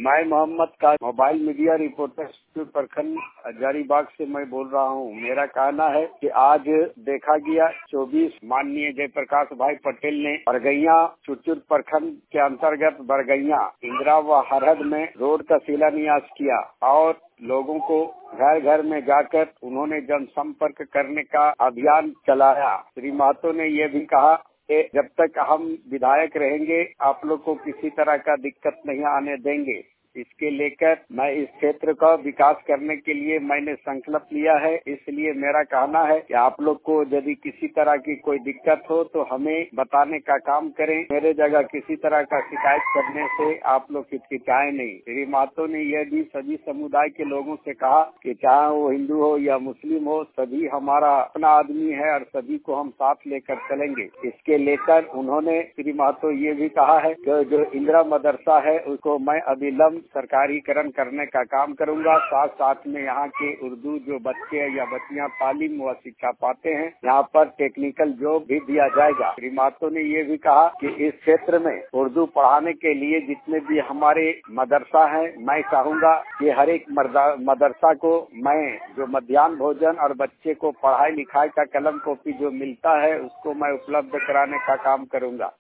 मैं मोहम्मद का mobile media reporter प्रखंड हजारीबाग से मैं बोल रहा हूँ। मेरा कहना है कि आज देखा गया 24 माननीय जयप्रकाश भाई पटेल ने बरगैया चुरचुर प्रखंड के अंतर्गत बरगैया इंदिरा व हरहद में रोड का शिलान्यास किया और लोगों को घर घर में जाकर उन्होंने जनसंपर्क करने का अभियान चलाया। श्री महतो ने ये भी कहा कि जब तक हम विधायक रहेंगे आप लोग को किसी तरह का दिक्कत नहीं आने देंगे। इसके लेकर मैं इस क्षेत्र का विकास करने के लिए मैंने संकल्प लिया है। इसलिए मेरा कहना है कि आप लोग को यदि किसी तरह की कोई दिक्कत हो तो हमें बताने का काम करें। मेरे जगह किसी तरह का शिकायत करने से आप लोग हिचकिचाएं नहीं। श्री महतो ने यह भी सभी समुदाय के लोगों से कहा कि चाहे वो हिंदू हो या मुस्लिम हो, सभी हमारा अपना आदमी है और सभी को हम साथ लेकर चलेंगे। इसके लेकर उन्होंने श्री महतो ये भी कहा है कि जो इंदिरा मदरसा है उसको मैं अविलंब सरकारीकरण करने का काम करूंगा। साथ साथ में यहाँ के उर्दू जो बच्चे या बच्चियां तालीम व शिक्षा पाते हैं यहाँ पर टेक्निकल जॉब भी दिया जाएगा। श्री महतो ने ये भी कहा कि इस क्षेत्र में उर्दू पढ़ाने के लिए जितने भी हमारे मदरसा हैं, मैं चाहूंगा कि हर एक मदरसा को मैं जो मध्याह्न भोजन और बच्चे को पढ़ाई लिखाई का कलम कॉपी जो मिलता है उसको मैं उपलब्ध कराने का काम करूंगा।